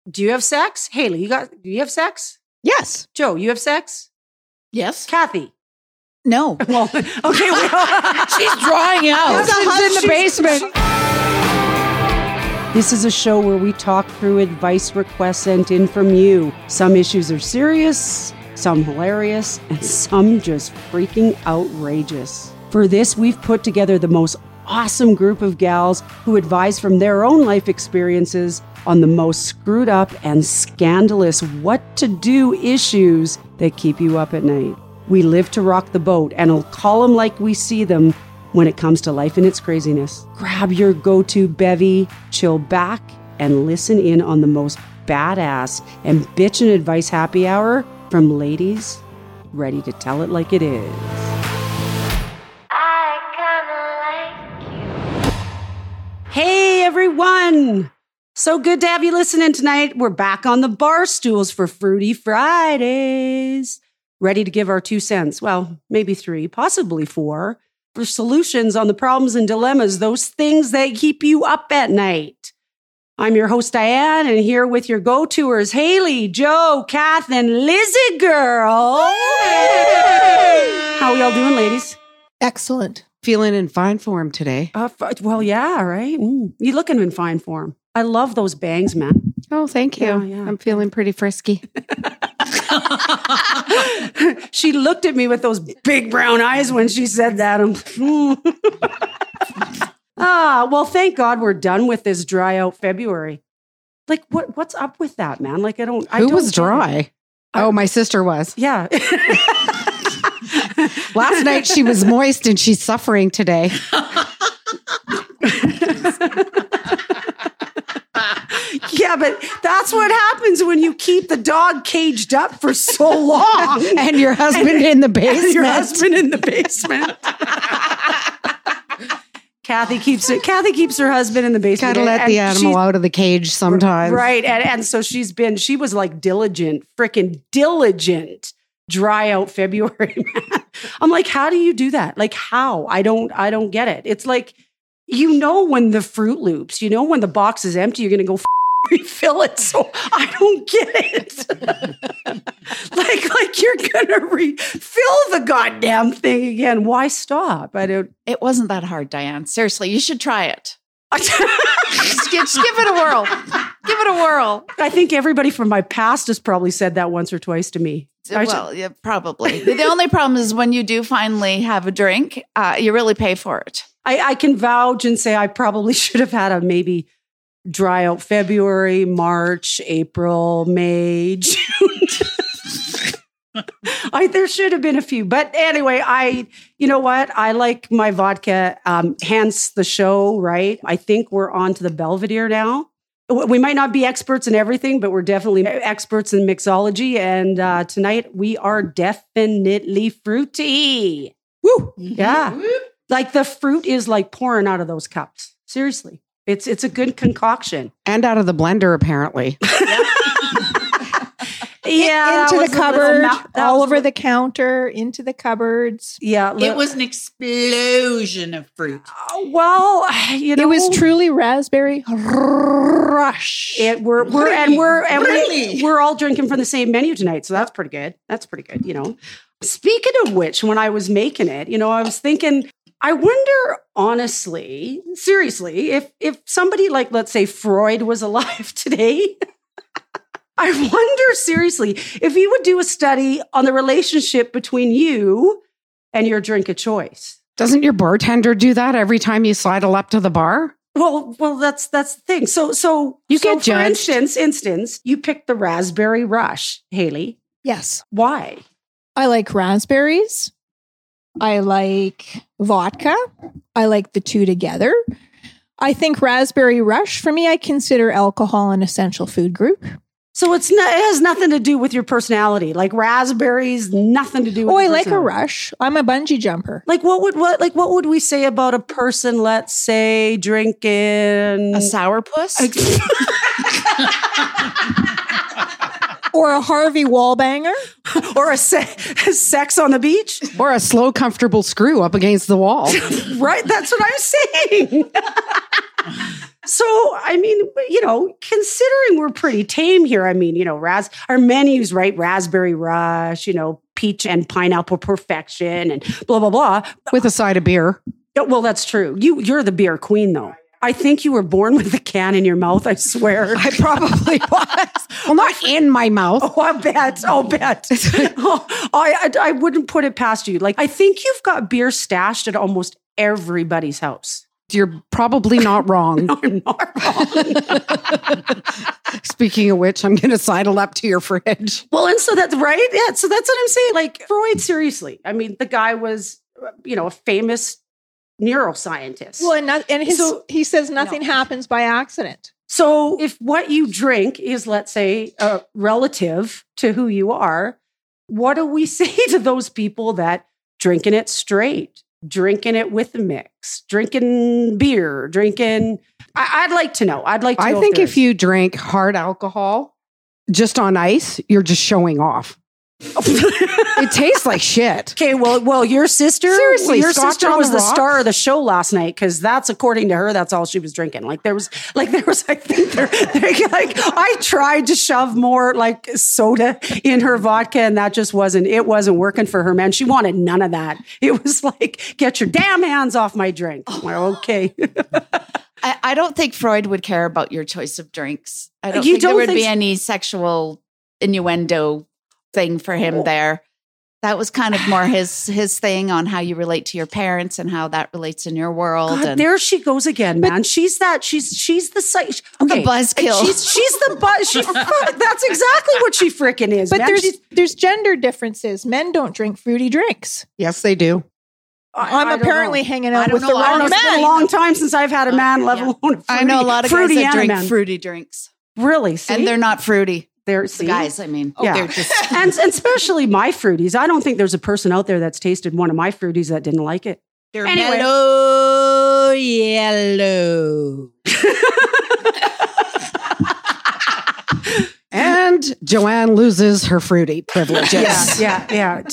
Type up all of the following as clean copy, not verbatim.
Do you have sex? Haley, do you have sex? Yes. Joe, you have sex? Yes. Kathy? No. Well, okay. She's drawing out. Husband's in the basement. This is a show where we talk through advice requests sent in from you. Some issues are serious, some hilarious, and some just freaking outrageous. For this, we've put together the most awesome group of gals who advise from their own life experiences on the most screwed up and scandalous what to do issues that keep you up at night. We live to rock the boat, and I'll call them like we see them when it comes to life and its craziness. Grab your go-to bevy, chill back, and listen in on the most badass and bitchin' advice happy hour from ladies ready to tell it like it is. Hey everyone! So good to have you listening tonight. We're back on the bar stools for Fruity Fridays. Ready to give our 2 cents, well, maybe 3, possibly 4, for solutions on the problems and dilemmas, those things that keep you up at night. I'm your host, Diane, and here with your go-toers, Haley, Joe, Kath, and Lizzie Girl. How are y'all doing, ladies? Excellent. Feeling in fine form today. Well, yeah, right? You looking in fine form. I love those bangs, man. Oh, thank you. Yeah. I'm feeling pretty frisky. She looked at me with those big brown eyes when she said that. Well, thank God we're done with this dry out February. Like, what's up with that, man? Like, Who was dry? My sister was. Yeah. Last night she was moist and she's suffering today. Yeah, but that's what happens when you keep the dog caged up for so long. And your husband in the basement. And your husband in the basement. Kathy keeps her husband in the basement. Gotta let the animal out of the cage sometimes. Right. And so she was like freaking diligent, dry out February, man. I'm like, how do you do that? Like, how? I don't get it. It's like, when the Fruit Loops, when the box is empty, you're going to go refill it. So I don't get it. like you're going to refill the goddamn thing again. Why stop? It wasn't that hard, Diane. Seriously, you should try it. Just give it a whirl. Give it a whirl. I think everybody from my past has probably said that once or twice to me. Well, yeah, probably. The only problem is when you do finally have a drink, you really pay for it. I can vouch and say I probably should have had a maybe dry out February, March, April, May, June. There should have been a few. But anyway, you know what? I like my vodka, hence the show, right? I think we're on to the Belvedere now. We might not be experts in everything, but we're definitely experts in mixology. And tonight we are definitely fruity. Woo! Yeah. Like the fruit is like pouring out of those cups. Seriously. It's a good concoction. And out of the blender, apparently. Yeah. Into the cupboard, all over the counter, into the cupboards. Yeah. It was an explosion of fruit. Well, it was truly raspberry rush. We're all drinking from the same menu tonight. So that's pretty good. Speaking of which, when I was making it, I was thinking, I wonder, honestly, seriously, if somebody like, let's say Freud was alive today, I wonder seriously if he would do a study on the relationship between you and your drink of choice. Doesn't your bartender do that every time you sidle up to the bar? Well, that's the thing. So you get judged. For instance, you picked the Raspberry Rush, Haley. Yes. Why? I like raspberries. I like vodka. I like the two together. I think Raspberry Rush, for me, I consider alcohol an essential food group. So it has nothing to do with your personality. Like raspberries, nothing to do with I like a rush. I'm a bungee jumper. Like what would we say about a person, let's say, drinking a sourpuss? Or a Harvey Wallbanger? Or a sex on the beach? Or a slow, comfortable screw up against the wall. Right? That's what I'm saying. So, I mean, considering we're pretty tame here, I mean, our menus, right? Raspberry Rush, peach and pineapple perfection and blah, blah, blah. With a side of beer. Yeah, well, that's true. You're the beer queen, though. I think you were born with a can in your mouth, I swear. I probably was. Well, not in my mouth. Oh, I bet. I wouldn't put it past you. Like, I think you've got beer stashed at almost everybody's house. You're probably not wrong. No, I'm not wrong. Speaking of which, I'm going to sidle up to your fridge. Well, and so that's right. Yeah. So that's what I'm saying. Like, Freud, seriously. I mean, the guy was, a famous neuroscientist. Well, he says nothing happens by accident. So if what you drink is, let's say, relative to who you are, what do we say to those people that drinking it straight, drinking it with a mix, drinking beer, I'd like to know. I think if you drink hard alcohol just on ice, you're just showing off. It tastes like shit. Okay, well, your sister, seriously, your Scotch sister was the star of the show last night because that's according to her. That's all she was drinking. I tried to shove more like soda in her vodka, and that just wasn't working for her. Man, she wanted none of that. It was like, get your damn hands off my drink. I'm like, okay. I don't think Freud would care about your choice of drinks. I don't think there would be any sexual innuendo thing for him there. That was kind of more his thing on how you relate to your parents and how that relates in your world. God, and there she goes again, man. She's the buzzkill. She's the buzz. That's exactly what she frickin' is. But man. there's gender differences. Men don't drink fruity drinks. Yes, they do. I'm apparently hanging out with the wrong man. It's been a long time since I've had a man, let alone a fruity. I know a lot of guys that drink fruity drinks. Really? See? And they're not fruity. They're the guys, I mean. Yeah. They're just and especially my fruities. I don't think there's a person out there that's tasted one of my fruities that didn't like it. They're mellow yellow. And Joanne loses her fruity privileges. Yeah.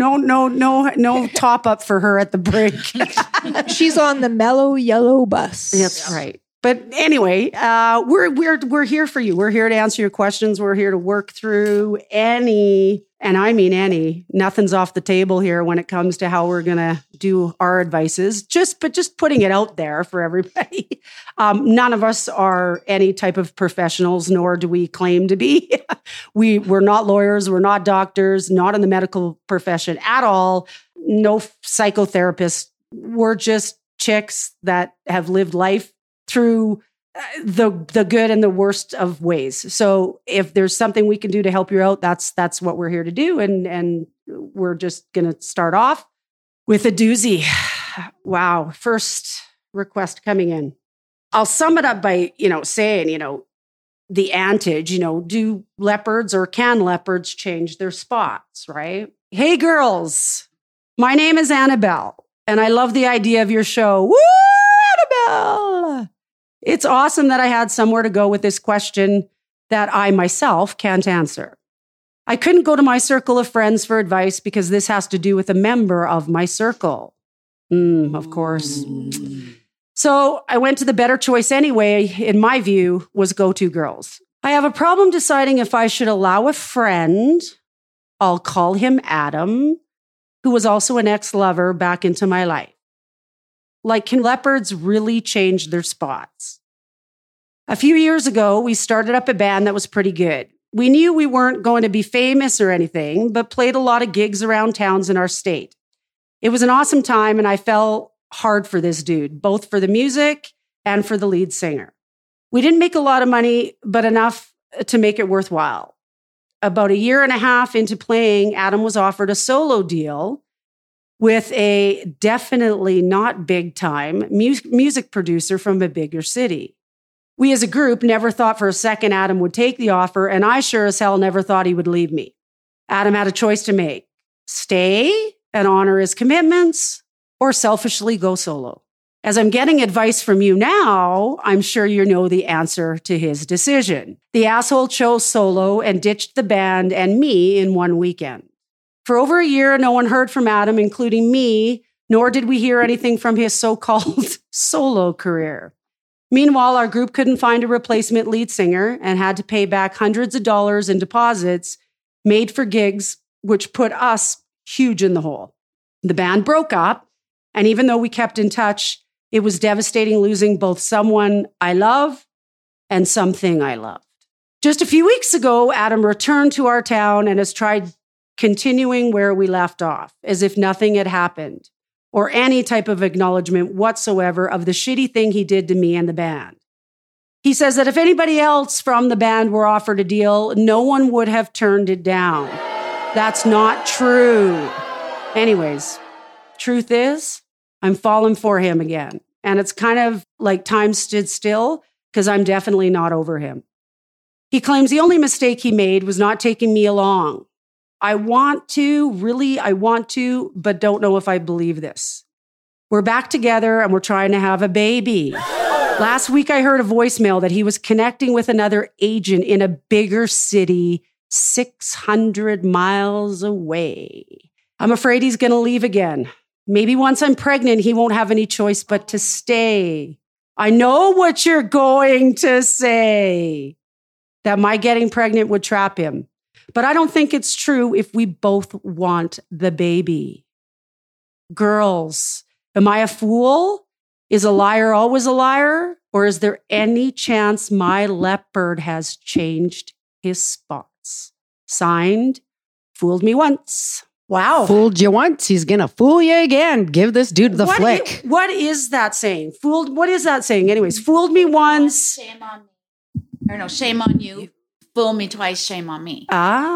No top up for her at the break. She's on the mellow yellow bus. That's right. But anyway, we're here for you. We're here to answer your questions. We're here to work through any, and I mean any. Nothing's off the table here when it comes to how we're going to do our advices. Just putting it out there for everybody. None of us are any type of professionals, nor do we claim to be. We're not lawyers. We're not doctors. Not in the medical profession at all. No psychotherapists. We're just chicks that have lived life through the good and the worst of ways. So if there's something we can do to help you out, that's what we're here to do. And we're just going to start off with a doozy. Wow. First request coming in. I'll sum it up by, saying, the antage, do leopards or can leopards change their spots, right? Hey girls, my name is Annabelle and I love the idea of your show. Woo, Annabelle! It's awesome that I had somewhere to go with this question that I myself can't answer. I couldn't go to my circle of friends for advice because this has to do with a member of my circle. Of course. So I went to the better choice anyway, in my view, was go-to girls. I have a problem deciding if I should allow a friend, I'll call him Adam, who was also an ex-lover, back into my life. Like, can leopards really change their spots? A few years ago, we started up a band that was pretty good. We knew we weren't going to be famous or anything, but played a lot of gigs around towns in our state. It was an awesome time, and I fell hard for this dude, both for the music and for the lead singer. We didn't make a lot of money, but enough to make it worthwhile. About a year and a half into playing, Adam was offered a solo deal with a definitely not big time music producer from a bigger city. We as a group never thought for a second Adam would take the offer, and I sure as hell never thought he would leave me. Adam had a choice to make: stay and honor his commitments, or selfishly go solo. As I'm getting advice from you now, I'm sure you know the answer to his decision. The asshole chose solo and ditched the band and me in one weekend. For over a year, no one heard from Adam, including me, nor did we hear anything from his so-called solo career. Meanwhile, our group couldn't find a replacement lead singer and had to pay back hundreds of dollars in deposits made for gigs, which put us huge in the hole. The band broke up, and even though we kept in touch, it was devastating losing both someone I love and something I loved. Just a few weeks ago, Adam returned to our town and has tried continuing where we left off, as if nothing had happened, or any type of acknowledgement whatsoever of the shitty thing he did to me and the band. He says that if anybody else from the band were offered a deal, no one would have turned it down. That's not true. Anyways, truth is, I'm falling for him again. And it's kind of like time stood still because I'm definitely not over him. He claims the only mistake he made was not taking me along. I want to, but don't know if I believe this. We're back together and we're trying to have a baby. Last week, I heard a voicemail that he was connecting with another agent in a bigger city 600 miles away. I'm afraid he's going to leave again. Maybe once I'm pregnant, he won't have any choice but to stay. I know what you're going to say, that my getting pregnant would trap him. But I don't think it's true if we both want the baby. Girls, am I a fool? Is a liar always a liar? Or is there any chance my leopard has changed his spots? Signed, fooled me once. Wow. Fooled you once, he's going to fool you again. Give this dude the flick. What is that saying? Fooled, what is that saying? Anyways, fooled me once. Shame on me. Or no, shame on you. Fool me twice, shame on me.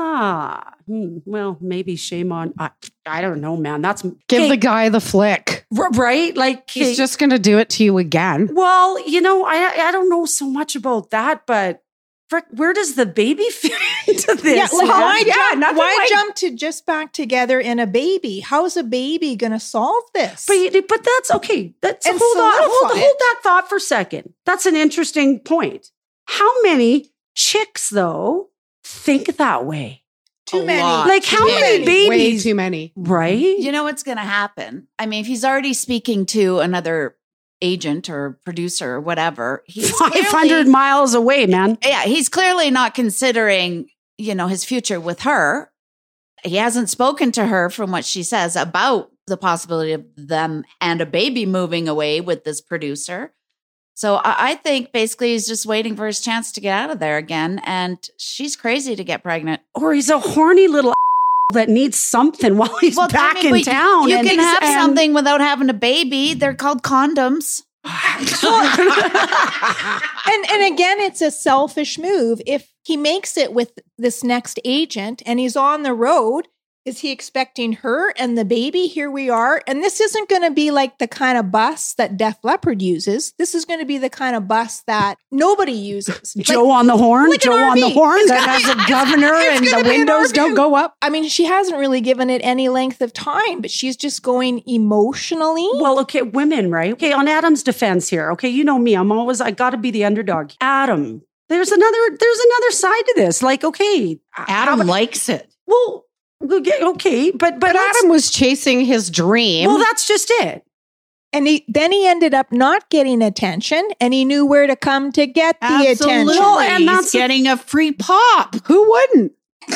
Well, maybe shame on, I don't know, man. Give the guy the flick. Right? Like he's just going to do it to you again. Well, I don't know so much about that, but frick, where does the baby fit into this? Yeah, why jump to just back together in a baby? How's a baby going to solve this? But that's okay. Hold that thought for a second. That's an interesting point. How many chicks, though, think that way? Too many. Like how many babies? Way too many. Right? You know what's going to happen? I mean, if he's already speaking to another agent or producer or whatever, he's 500 miles away, man. Yeah, he's clearly not considering, his future with her. He hasn't spoken to her, from what she says, about the possibility of them and a baby moving away with this producer. So I think basically he's just waiting for his chance to get out of there again. And she's crazy to get pregnant. Or he's a horny little that needs something while he's back in town. You can have something without having a baby. They're called condoms. and again, it's a selfish move. If he makes it with this next agent and he's on the road, is he expecting her and the baby? Here we are. And this isn't going to be like the kind of bus that Def Leppard uses. This is going to be the kind of bus that nobody uses. Joe on the horn? Joe on the horn that has a governor and the windows don't go up? I mean, she hasn't really given it any length of time, but she's just going emotionally. Well, okay, women, right? Okay, on Adam's defense here. Okay, you know me. I got to be the underdog. Adam, there's another side to this. Like, okay. Adam likes it. Well, okay, but Adam was chasing his dream. Well, that's just it. And then he ended up not getting attention, and he knew where to come to get the attention. Well, and that's getting a free pop. Who wouldn't?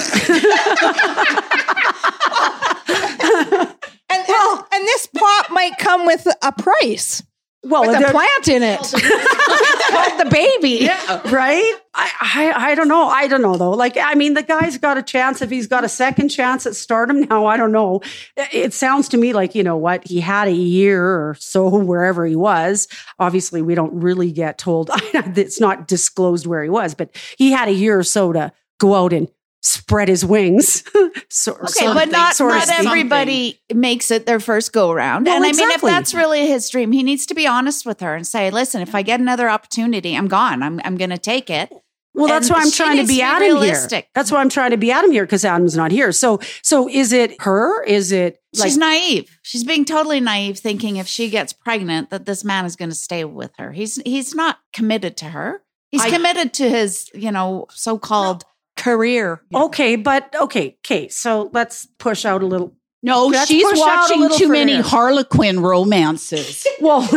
and this pop might come with a price. Well, with a plant in it. Called the baby. Yeah. Right? I don't know. I don't know, though. Like, I mean, the guy's got a chance. If he's got a second chance at stardom now, I don't know. It sounds to me like, you know what? He had a year or so wherever he was. Obviously, we don't really get told. It's not disclosed where he was, but he had a year or so to go out and spread his wings. But not everybody makes it their first go around. Well, and I mean, if that's really his dream, he needs to be honest with her and say, listen, if I get another opportunity, I'm gone. I'm going to take it. Well, that's why I'm trying to be Adam here. That's why I'm trying to be Adam here, because Adam's not here. So is it her? Is it like— She's naive. She's being totally naive, thinking if she gets pregnant, that this man is going to stay with her. He's not committed to her. He's committed to his, so-called career. Okay. So let's push out a little. No, she's watching too many Harlequin romances. Well,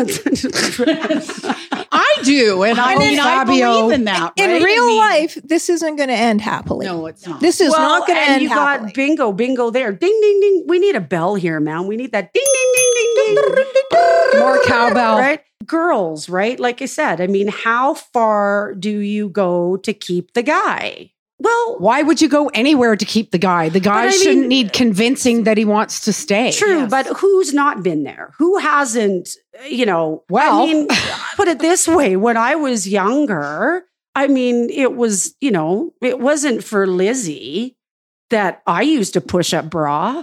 I do, and I believe in that. In real life, this isn't going to end happily. No, it's not. This is not going to end happily. You got bingo there. Ding, ding, ding. We need a bell here, man. We need that ding, ding, ding, ding, ding. More cowbell. Right? Girls, right? Like I said, I mean, how far do you go to keep the guy? Well, why would you go anywhere to keep the guy? The guy shouldn't need convincing that he wants to stay. True, yes. But who's not been there? Who hasn't, Well, I mean, put it this way. When I was younger, I mean, it was, it wasn't for Lizzie that I used a push-up bra.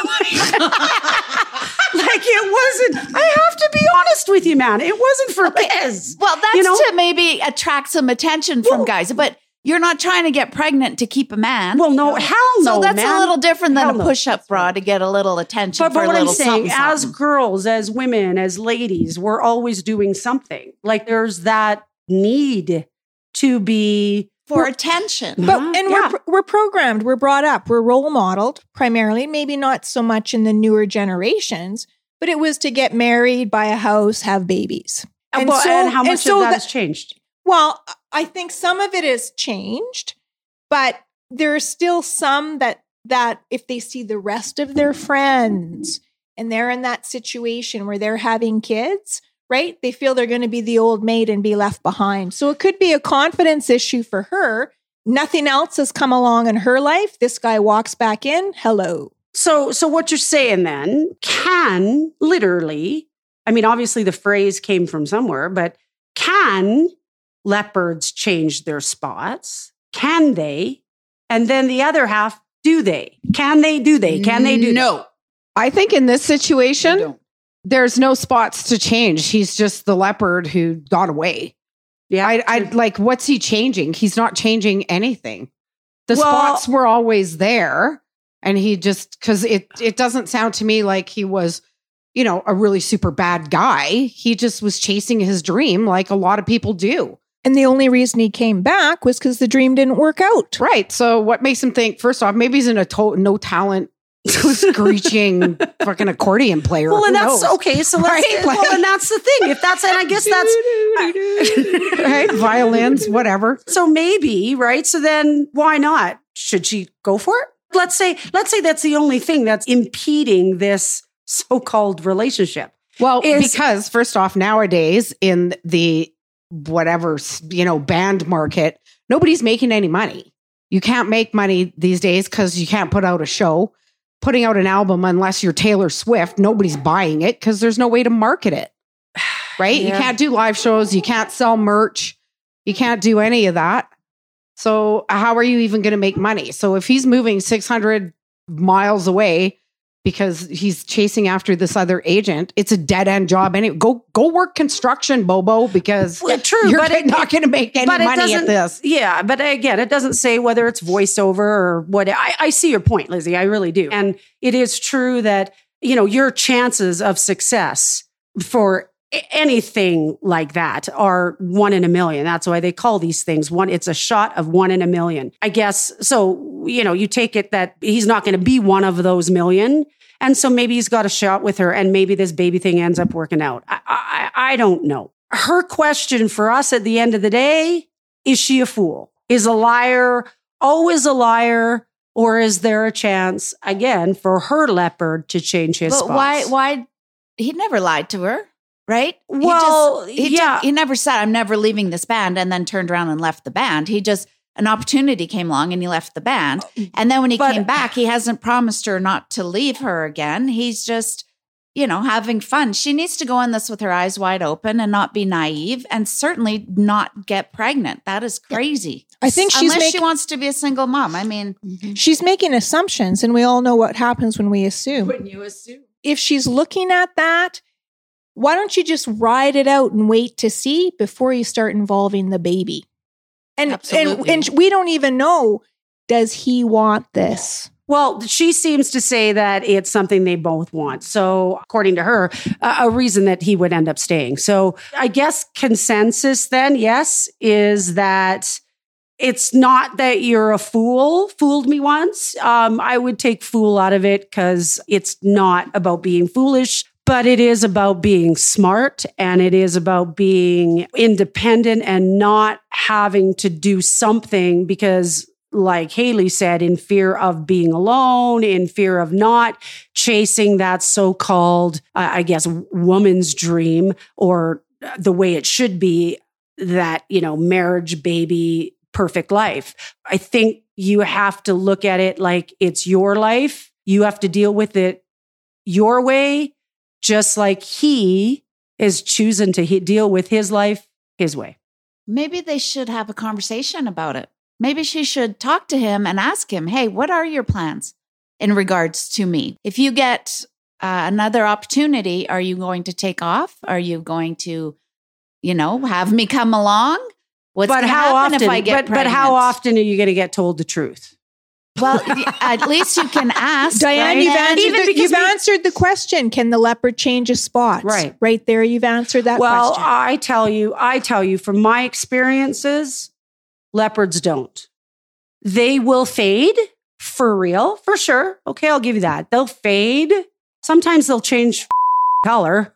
It wasn't. I have to be honest with you, man. It wasn't for Liz. Well, that's to maybe attract some attention from guys, but you're not trying to get pregnant to keep a man. Well, no, hell no, So that's man. a little different than a push-up bra to get a little attention for a little something. But what I'm saying, as girls, as women, as ladies, we're always doing something. Like there's that need to be for attention. But we're programmed, we're brought up, we're role modeled primarily, maybe not so much in the newer generations, but it was to get married, buy a house, have babies. And how much of that has changed? Well, I think some of it has changed, but there's still some that if they see the rest of their friends and they're in that situation where they're having kids, right? They feel they're going to be the old maid and be left behind. So it could be a confidence issue for her. Nothing else has come along in her life. This guy walks back in. Hello. So what you're saying then can literally, I mean, obviously the phrase came from somewhere, but can leopards change their spots? Can they? And then the other half, do they? Can they? Do they? Can they do? No. I think in this situation, there's no spots to change. He's just the leopard who got away. Yeah. I'd like, what's he changing? He's not changing anything. The spots were always there. And he just, because it doesn't sound to me like he was, a really super bad guy. He just was chasing his dream like a lot of people do. And the only reason he came back was because the dream didn't work out. Right. So what makes him think, first off, maybe he's in a no talent, screeching fucking accordion player. Well, and that's okay. So let's, and that's the thing. If that's, and I guess that's right. Violins, whatever. So maybe, right. So then why not? Should she go for it? Let's say that's the only thing that's impeding this so-called relationship. Well, because first off, nowadays in the whatever, band market, nobody's making any money. You can't make money these days because you can't put out a show. Putting out an album, unless you're Taylor Swift, nobody's buying it because there's no way to market it. Right? Yeah. You can't do live shows. You can't sell merch. You can't do any of that. So how are you even going to make money? So if he's moving 600 miles away because he's chasing after this other agent, it's a dead end job. Anyway, go work construction, Bobo, because you're not going to make any money at this. Yeah, but again, it doesn't say whether it's voiceover or what. I see your point, Lizzie. I really do. And it is true that, your chances of success for anything like that are 1 in a million. That's why they call these things it's a shot of 1 in a million. I guess, so, you take it that he's not going to be one of those million. And so maybe he's got a shot with her and maybe this baby thing ends up working out. I don't know. Her question for us at the end of the day, is she a fool? Is a liar always a liar? Or is there a chance, again, for her leopard to change his spots? Why? He never lied to her. Right? Well, he never said, I'm never leaving this band, and then turned around and left the band. An opportunity came along and he left the band. And then when he came back, he hasn't promised her not to leave her again. He's just, having fun. She needs to go in this with her eyes wide open and not be naive and certainly not get pregnant. That is crazy. I think she wants to be a single mom. I mean, she's making assumptions, and we all know what happens when we assume. When you assume. If she's looking at that, why don't you just ride it out and wait to see before you start involving the baby? And we don't even know, does he want this? Well, she seems to say that it's something they both want. So according to her, a reason that he would end up staying. So I guess consensus then, yes, is that It's not that you're a fool, fooled me once. I would take fool out of it because it's not about being foolish, but it is about being smart and it is about being independent and not having to do something because, like Haley said, in fear of being alone, in fear of not chasing that so-called, I guess, woman's dream or the way it should be, that, marriage, baby, perfect life. I think you have to look at it like it's your life. You have to deal with it your way, just like he is choosing to deal with his life his way. Maybe they should have a conversation about it. Maybe she should talk to him and ask him, hey, what are your plans in regards to me? If you get another opportunity, are you going to take off? Are you going to, have me come along? What's going to happen if I get pregnant? But how often are you going to get told the truth? Well, at least you can ask. Diane, right? you've answered the question. Can the leopard change his spots? Right. Right there, you've answered that question. Well, I tell you from my experiences, leopards don't. They will fade for real, for sure. Okay, I'll give you that. They'll fade. Sometimes they'll change color.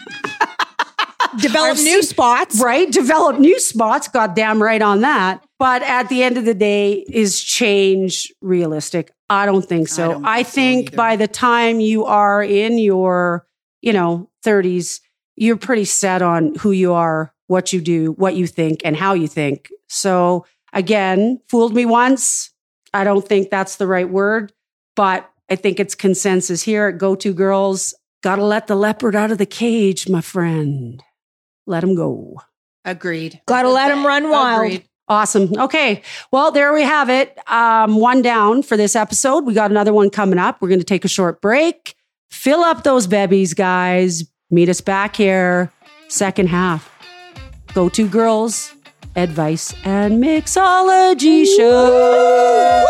Develop new spots. Right, develop new spots. Goddamn right on that. But at the end of the day, is change realistic? I don't think so. I think by the time you are in your, 30s, you're pretty set on who you are, what you do, what you think, and how you think. So again, fooled me once. I don't think that's the right word, but I think it's consensus here at Go To Girls. Got to let the leopard out of the cage, my friend. Let him go. Agreed. Got to let him run wild. Agreed. Awesome. Okay. Well, there we have it. One down for this episode. We got another one coming up. We're going to take a short break. Fill up those babies, guys. Meet us back here. Second half. Go To Girls, Advice and Mixology Show.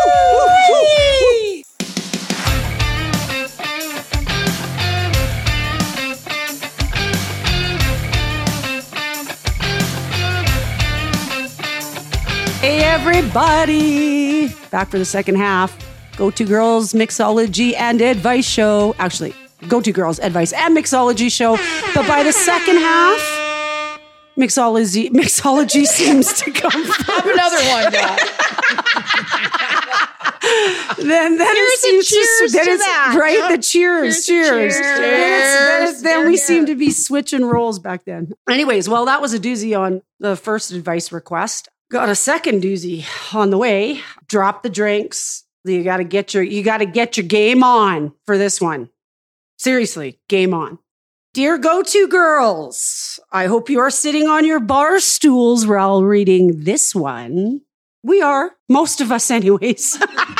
Hey, everybody. Back for the second half. Go To Girls, Mixology and Advice Show. Actually, Go To Girls, Advice and Mixology Show. But by the second half, mixology seems to come first. Have another one, Dad. then it seems cheers to that. Right? Yep. The cheers. Then we seem to be switching roles back then. Anyways, well, that was a doozy on the first advice request. Got a second doozy on the way. Drop the drinks. You got to get your game on for this one. Seriously, game on. Dear Go To Girls, I hope you are sitting on your bar stools while reading this one. We are. Most of us anyways.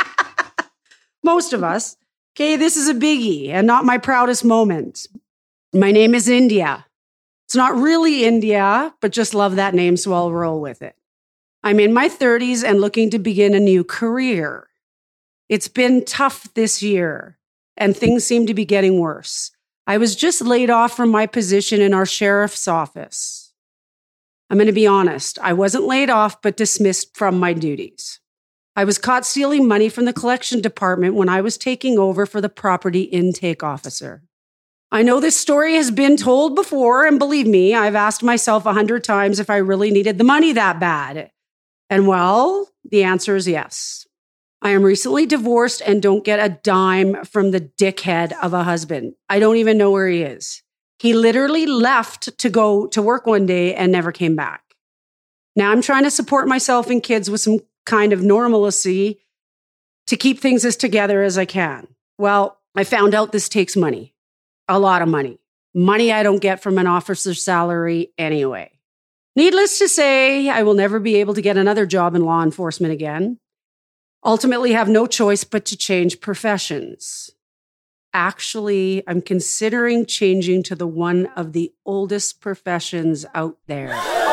Most of us. Okay, this is a biggie and not my proudest moment. My name is India. It's not really India, but just love that name, so I'll roll with it. I'm in my 30s and looking to begin a new career. It's been tough this year, and things seem to be getting worse. I was just laid off from my position in our sheriff's office. I'm going to be honest. I wasn't laid off, but dismissed from my duties. I was caught stealing money from the collection department when I was taking over for the property intake officer. I know this story has been told before, and believe me, I've asked myself 100 times if I really needed the money that bad. And well, the answer is yes. I am recently divorced and don't get a dime from the dickhead of a husband. I don't even know where he is. He literally left to go to work one day and never came back. Now I'm trying to support myself and kids with some kind of normalcy to keep things as together as I can. Well, I found out this takes money, a lot of money. Money I don't get from an officer's salary anyway. Needless to say, I will never be able to get another job in law enforcement again. Ultimately, have no choice but to change professions. Actually, I'm considering changing to one of the oldest professions out there.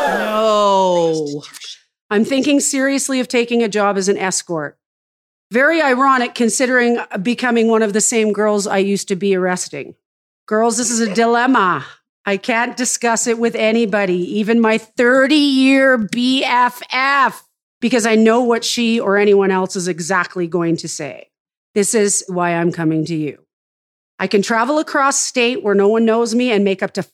No. I'm thinking seriously of taking a job as an escort. Very ironic considering becoming one of the same girls I used to be arresting. Girls, this is a dilemma. I can't discuss it with anybody, even my 30-year BFF. because I know what she or anyone else is exactly going to say. This is why I'm coming to you. I can travel across state where no one knows me and make up to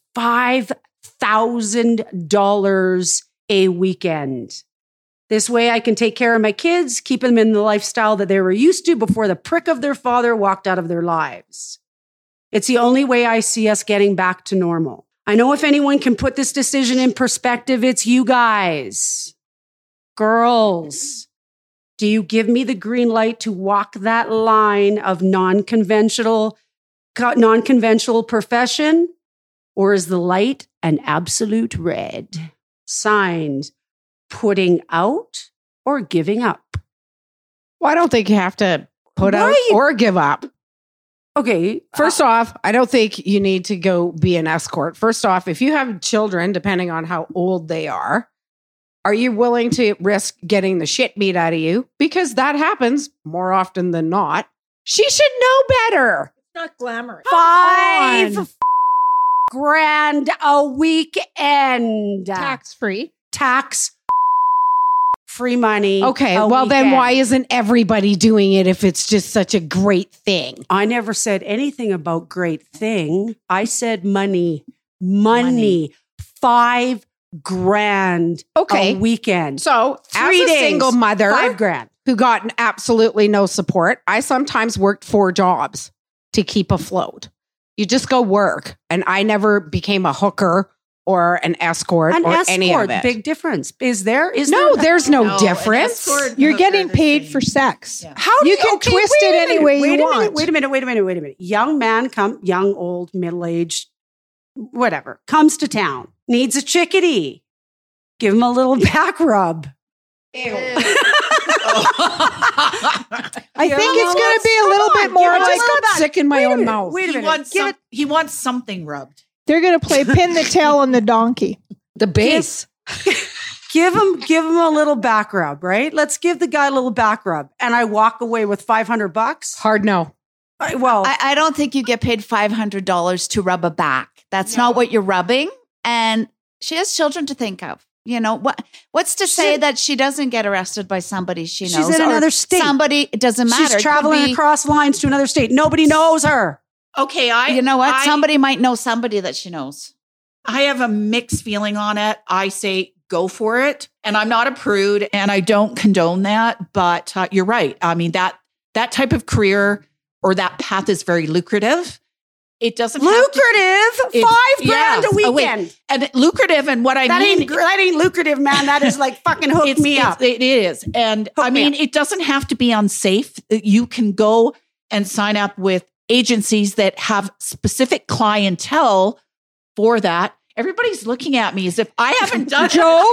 $5,000 a weekend. This way I can take care of my kids, keep them in the lifestyle that they were used to before the prick of their father walked out of their lives. It's the only way I see us getting back to normal. I know if anyone can put this decision in perspective, it's you guys. Girls, do you give me the green light to walk that line of non-conventional profession? Or is the light an absolute red? Signed, putting out or giving up? Well, I don't think you have to put out or give up. Okay. First off, I don't think you need to go be an escort. First off, if you have children, depending on how old they are you willing to risk getting the shit beat out of you? Because that happens more often than not. She should know better. It's not glamorous. $5 grand a weekend. Tax-free. Free money. Okay, well then why isn't everybody doing it if it's just such a great thing? I never said anything about great thing. I said money. $5 grand a weekend. So 3 as a days, single mother $5 grand who got absolutely no support, I sometimes worked 4 jobs to keep afloat. You just go work. And I never became a hooker or an escort any of it. Big difference. Is there? There's no difference. You're getting paid for sex. Yeah. How do you can twist it any way you want. Wait a minute. Young man, young, old, middle-aged, whatever, comes to town, needs a chickadee. Give him a little back rub. I think it's going to be a little bit more. I just got sick in my own mouth. Wait a minute. He wants something rubbed. They're going to play pin the tail on the donkey. The base. Give him a little back rub, right? Let's give the guy a little back rub. And I walk away with $500. Hard no. I don't think you get paid $500 to rub a back. That's not what you're rubbing. And she has children to think of. You know, what's to say that she doesn't get arrested by somebody she knows? She's in another state. Somebody, it doesn't matter. She's traveling across lines to another state. Nobody knows her. Okay, you know what? Somebody might know somebody that she knows. I have a mixed feeling on it. I say go for it. And I'm not a prude and I don't condone that. But you're right. I mean, that type of career or that path is very lucrative. It doesn't lucrative. $5 grand a weekend, and lucrative. And what I mean, that ain't lucrative, man. That is like fucking hook me up. It is, and I mean, it doesn't have to be unsafe. You can go and sign up with agencies that have specific clientele for that. Everybody's looking at me as if I haven't done Joe.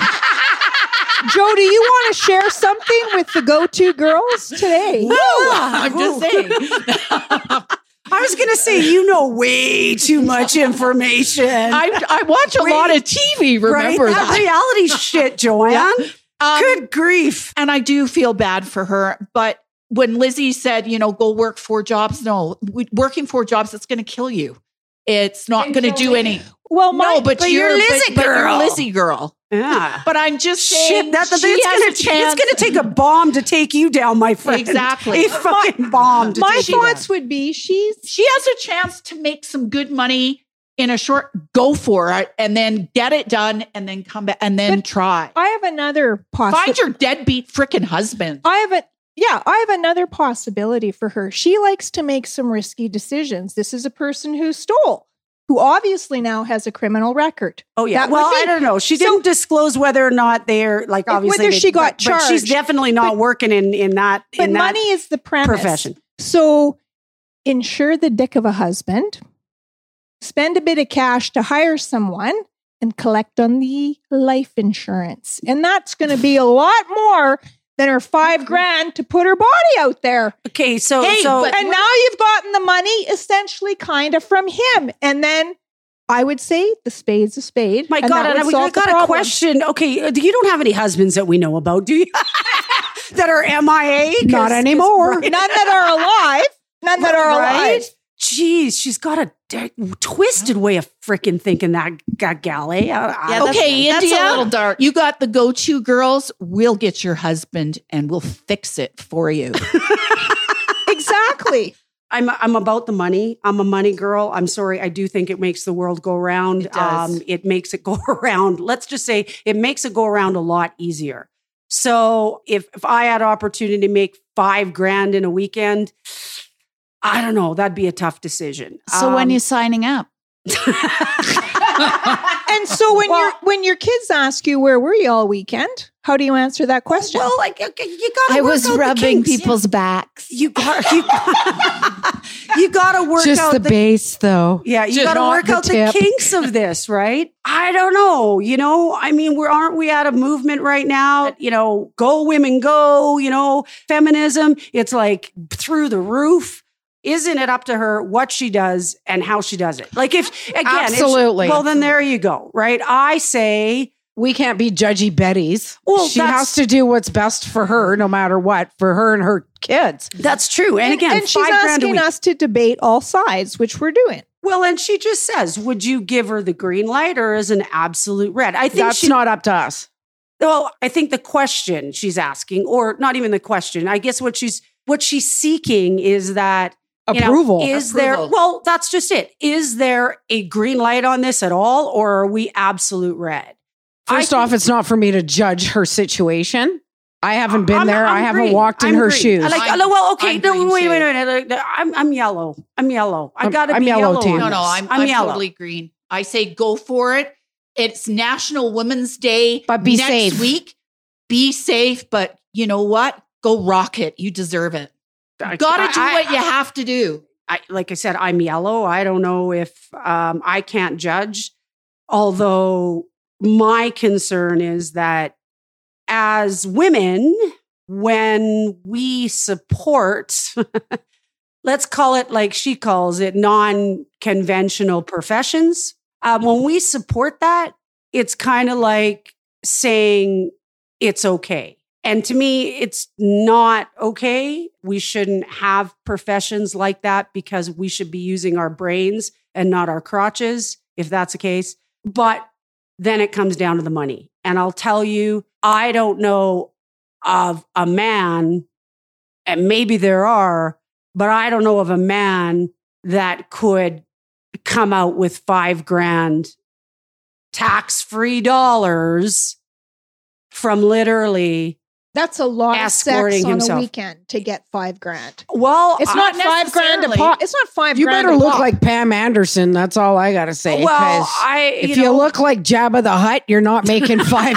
Joe, do you want to share something with the go-to girls today? No, I'm just saying. I was going to say, you know way too much information. I watch a lot of TV, remember right? That reality shit, Joanne. Yeah. Good grief. And I do feel bad for her. But when Lizzie said, go work 4 jobs, no, working 4 jobs, that's going to kill you. It's not going to do any. Well, but you're Lizzie girl. But you're Lizzie girl. Yeah. But I'm just saying, it's going to take a bomb to take you down, my friend. Exactly. A fucking bomb to take you down. My thoughts would be she has a chance to make some good money in a short, go for it and then get it done and then come back and then try. I have another possibility. Find your deadbeat freaking husband. I have another possibility for her. She likes to make some risky decisions. This is a person who stole, who obviously now has a criminal record. Oh, yeah. Well, I don't know. She didn't disclose whether or not they're like, obviously. Whether she got charged. But she's definitely not working in that But money is the premise. Profession. So insure the dick of a husband, spend a bit of cash to hire someone, and collect on the life insurance. And that's going to be a lot more than her $5 grand to put her body out there. Okay, and now you've gotten the money essentially kind of from him. And then I would say the spade's a spade. My God, and I got a question. Okay, you don't have any husbands that we know about, do you? That are MIA? Not anymore. None that are alive. None that are alive. geez, she's got a twisted way of freaking thinking, that gal, eh? Okay, that's India, a little dark. You got the go-to girls. We'll get your husband and we'll fix it for you. Exactly. I'm about the money. I'm a money girl. I'm sorry. I do think it makes the world go round. It does. It makes it go around. Let's just say it makes it go around a lot easier. So if I had opportunity to make $5,000 in a weekend, I don't know. That'd be a tough decision. So when you signing up? And so when your kids ask you, where were you all weekend? How do you answer that question? Well, like you got. I was rubbing people's backs. You got to work Just out the base, though. Yeah, you Just got to not work the out tip. the kinks of this, right? I don't know. I mean, aren't we at a movement right now? Go women, go. Feminism. It's like through the roof. Isn't it up to her what she does and how she does it? Like Absolutely. Well, then there you go, right? I say We can't be judgy Bettys. Well, she has to do what's best for her, no matter what, for her and her kids. That's true. And again, and she's asking us to debate all sides, which we're doing. Well, and she just says, would you give her the green light or as an absolute red? I think that's not up to us. Well, I think the question she's asking, or not even the question, I guess what she's seeking is that approval. There, well, that's just it. Is there a green light on this at all, or are we absolute red? First off, it's not for me to judge her situation. I haven't been there. I haven't walked in her shoes. Wait. I'm yellow. I'm yellow. I got to be yellow yellow. too. No, I'm yellow. totally green. I say go for it. It's National Women's Day, but be next safe. Week. Be safe, but you know what? Go rock it. You deserve it. Got to do what you have to do. Like I said, I'm yellow. I don't know if I can't judge. Although my concern is that as women, when we support, let's call it like she calls it, non-conventional professions, when we support that, it's kind of like saying it's okay. And to me, it's not okay. We shouldn't have professions like that because we should be using our brains and not our crotches, if that's the case. But then it comes down to the money. And I'll tell you, I don't know of a man, and maybe there are, but I don't know of a man that could come out with $5,000 tax-free dollars from literally that's a lot of sex on a weekend to get $5,000. Well, it's not $5,000 a pop. It's not $5,000. You better look like Pam Anderson. That's all I got to say. Well, if you look like Jabba the Hutt, you're not making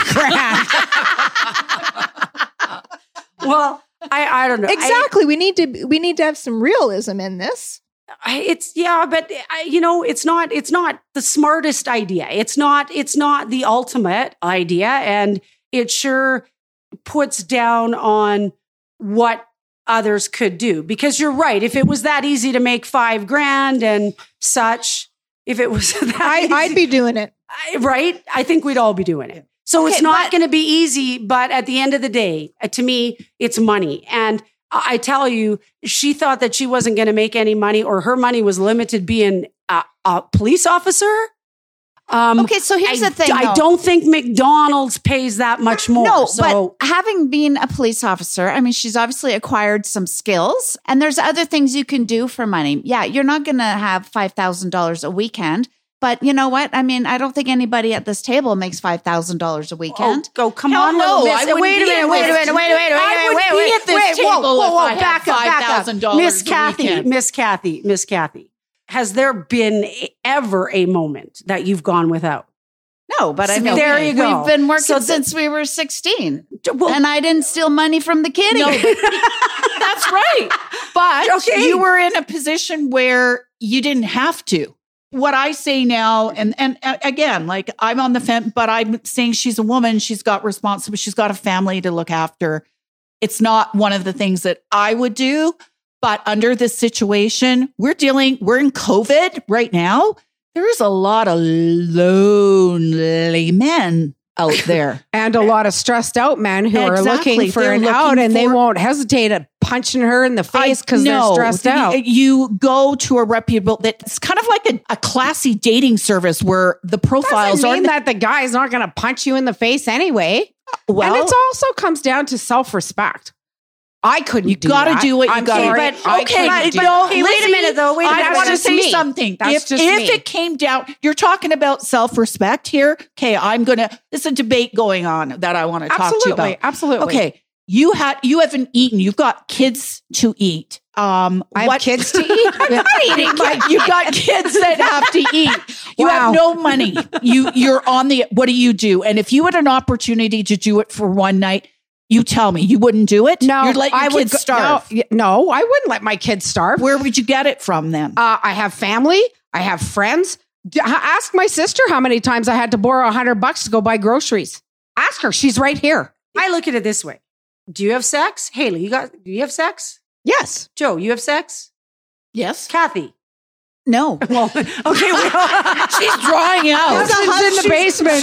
$5,000. Well, I don't know. Exactly. We need to have some realism in this. It's not the smartest idea. It's not the ultimate idea, and it sure puts down on what others could do. Because you're right. If it was that easy to make $5,000 and such, if it was that I'd be doing it. Right? I think we'd all be doing it. So it's not going to be easy, but at the end of the day, to me, it's money. And I tell you, she thought that she wasn't going to make any money, or her money was limited being a police officer. Okay, so here's the thing. I don't think McDonald's pays that much more. No, but having been a police officer, I mean, she's obviously acquired some skills, and there's other things you can do for money. Yeah, you're not going to have $5,000 a weekend, but you know what? I mean, I don't think anybody at this table makes $5,000 a weekend. Oh, come on, no! Wait a minute. Back up. Miss Kathy. Has there been ever a moment that you've gone without? No, but I mean, there you go. We've been working since we were 16, and I didn't steal money from the kitty. No, that's right. But you were in a position where you didn't have to. What I say now, and again, like I'm on the fence, but I'm saying she's a woman. She's got responsibility. She's got a family to look after. It's not one of the things that I would do. But under this situation, we're in COVID right now. There's a lot of lonely men out there. And a lot of stressed out men who are looking for an out, and they won't hesitate to punching her in the face because they're stressed out. You go to a reputable, that's kind of like a classy dating service where the profiles doesn't mean that the guy's not going to punch you in the face anyway. Well, and it also comes down to self-respect. I couldn't. You got to do what you got to do. Wait a minute though. I want to say something. If it came down, you're talking about self-respect here. Okay, there's a debate going on that I want to talk to you about. Absolutely. Okay, you haven't eaten. You've got kids to eat. I have kids to eat. I'm not eating. You've got kids that have to eat. You have no money. You're on the. What do? And if you had an opportunity to do it for one night, you tell me you wouldn't do it. No, you'd let your kids starve. No, I wouldn't let my kids starve. Where would you get it from then? I have family. I have friends. Ask my sister how many times I had to borrow $100 to go buy groceries. Ask her. She's right here. I look at it this way. Do you have sex? Haley, do you have sex? Yes. Joe, you have sex? Yes. Kathy? No. Well, okay. She's drawing out. She's in the basement.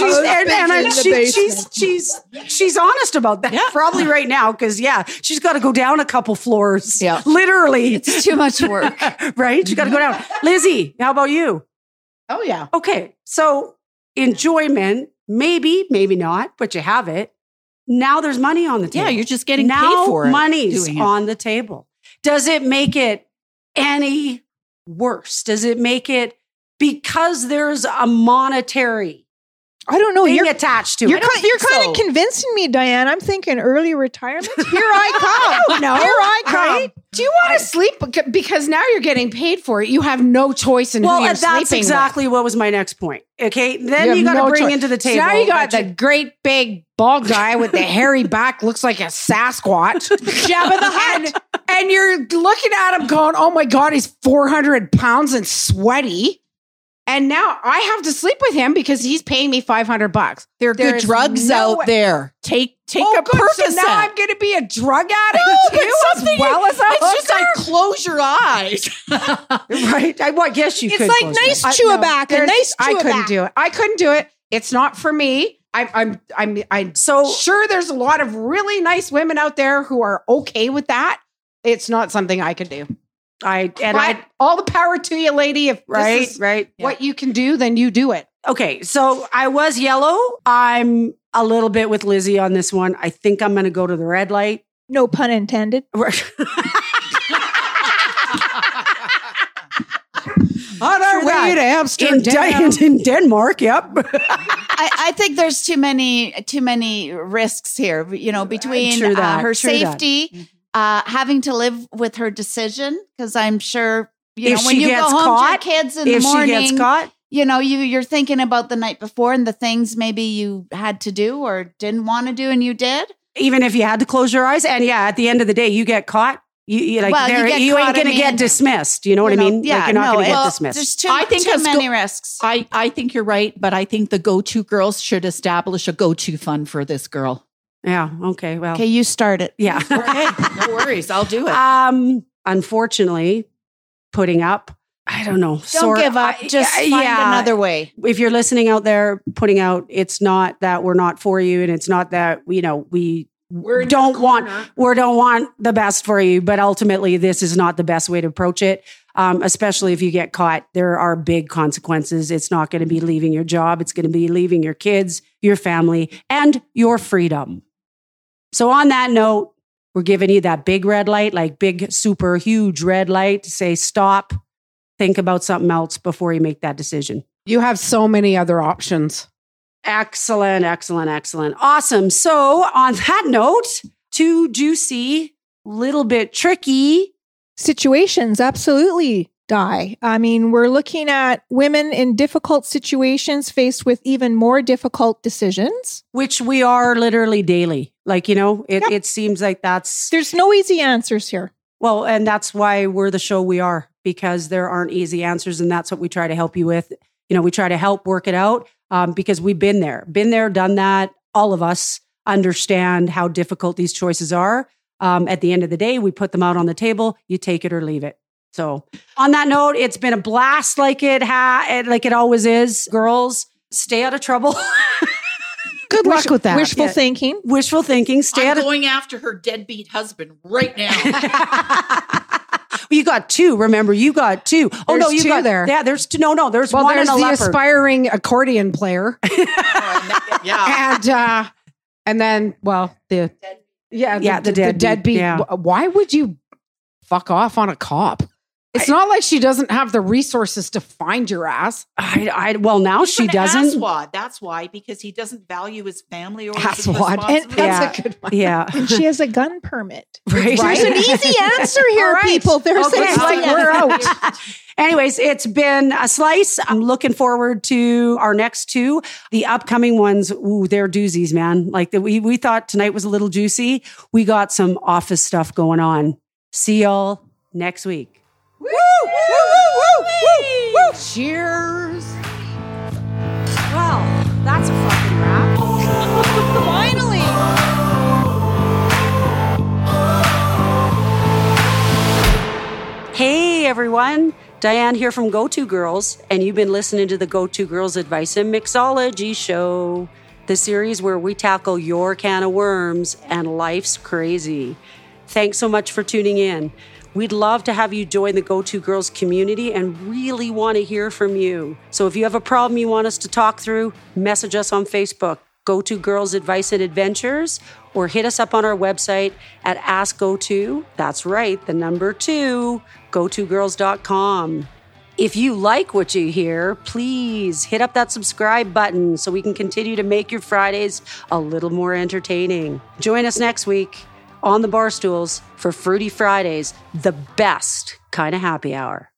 She's honest about that. Yeah. Probably right now because she's got to go down a couple floors. Yeah, literally, it's too much work. Right? She got to go down. Lizzie, how about you? Oh yeah. Okay, so enjoyment, maybe not, but you have it. Now there's money on the table. Yeah, you're just getting paid for it. Money's on the table. Does it make it any worse? Does it make it because there's a monetary I don't know. You're attached to it. You're kind of convincing me, Diane. I'm thinking early retirement. Here I come. No, here I come. Right? Do you want to sleep? Because now you're getting paid for it. You have no choice in who you're sleeping that's exactly what was my next point. Okay, then you got to bring into the table. So now you got the great big bald guy with the hairy back, looks like a Sasquatch, Jabba the Hutt, and you're looking at him going, "Oh my God, he's 400 pounds and sweaty." And now I have to sleep with him because he's paying me $500. There are good drugs out there. Take a Percocet. So now I'm going to be a drug addict too, as well as a hooker? It's just like close your eyes, right? I guess you. It's could like nice Chewbacca. I couldn't do it. I couldn't do it. It's not for me. I'm so sure there's a lot of really nice women out there who are okay with that. It's not something I could do. All the power to you, lady. If this is what you can do, then you do it. Okay, so I was yellow. I'm a little bit with Lizzie on this one. I think I'm going to go to the red light. No pun intended. On our way to Amsterdam. In Denmark, yep. I think there's too many risks here, between her safety, having to live with her decision, because I'm sure, when you go home to your kids in the morning, she gets caught, you're thinking about the night before and the things maybe you had to do or didn't want to do and you did. Even if you had to close your eyes, and at the end of the day, you get caught. You ain't going to get dismissed. You know what I mean? Yeah, you're not going to get dismissed. There's too many risks. I think you're right, but I think the go-to girls should establish a go-to fund for this girl. Yeah. Okay. Well. Okay, you start it. Yeah. Okay. No worries. I'll do it. Unfortunately, putting up. I don't know. Don't give up. Just find another way. If you're listening out there, putting out, it's not that we're not for you, and it's not that we don't want the best for you, but ultimately this is not the best way to approach it. Especially if you get caught, there are big consequences. It's not going to be leaving your job. It's going to be leaving your kids, your family, and your freedom. So on that note, we're giving you that big red light, like big, super huge red light to say, stop, think about something else before you make that decision. You have so many other options. Excellent, excellent, excellent. Awesome. So on that note, 2 juicy, little bit tricky situations. Absolutely, Di. I mean, we're looking at women in difficult situations faced with even more difficult decisions. Which we are literally daily. It seems like there's no easy answers here. Well, and that's why we're the show we are, because there aren't easy answers. And that's what we try to help you with. We try to help work it out. Because we've been there, done that. All of us understand how difficult these choices are. At the end of the day, we put them out on the table. You take it or leave it. So on that note, it's been a blast like it always is. Girls, stay out of trouble. Good luck with that. Wishful thinking. Wishful thinking. I'm going after her deadbeat husband right now. You got two. Remember, you got two. Oh, no, you got there. Yeah, there's two. No, there's one there's and a the leopard. aspiring accordion player. Yeah. And then, well, the deadbeat. Yeah. Why would you fuck off on a cop? It's not like she doesn't have the resources to find your ass. Well, now He's she an doesn't. asswad. That's why, because he doesn't value his family or his Asswad. responsibility. That's a good one. Yeah. And she has a gun permit. Right. There's an easy answer here, All right. people. There's Okay, an easy like answer. we're out. Anyways, it's been a slice. I'm looking forward to our next two. The upcoming ones, ooh, they're doozies, man. Like we thought tonight was a little juicy. We got some office stuff going on. See y'all next week. Woo! Woo! Woo! Woo! Woo! Cheers. Well, that's a fucking wrap. Finally. Hey, everyone. Diane here from Go-To Girls, and you've been listening to the Go-To Girls Advice and Mixology Show, the series where we tackle your can of worms and life's crazy. Thanks so much for tuning in. We'd love to have you join the Go-To Girls community and really want to hear from you. So if you have a problem you want us to talk through, message us on Facebook, Go-To Girls Advice and Adventures, or hit us up on our website at AskGo2. That's right, the number 2, go2girls.com. If you like what you hear, please hit up that subscribe button so we can continue to make your Fridays a little more entertaining. Join us next week on the Barstools for Fruity Fridays, the best kind of happy hour.